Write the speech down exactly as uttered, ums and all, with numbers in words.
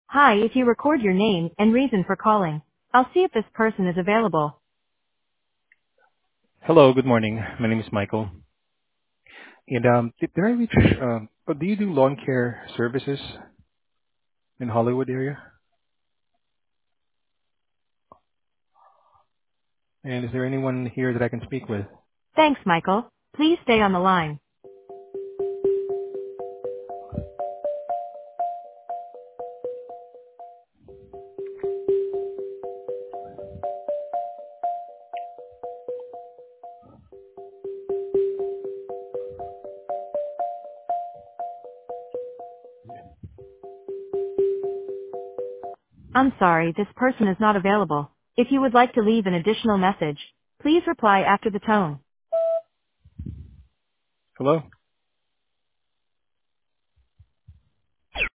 Hi, if you record your name and reason for calling, I'll see if this person is available. Hello, good morning. My name is Michael. And um, did, did I reach? Um, oh, do you do lawn care services in Hollywood area? And is there anyone here that I can speak with? Thanks, Michael. Please stay on the line. I'm sorry, this person is not available. If you would like to leave an additional message, please reply after the tone. Hello.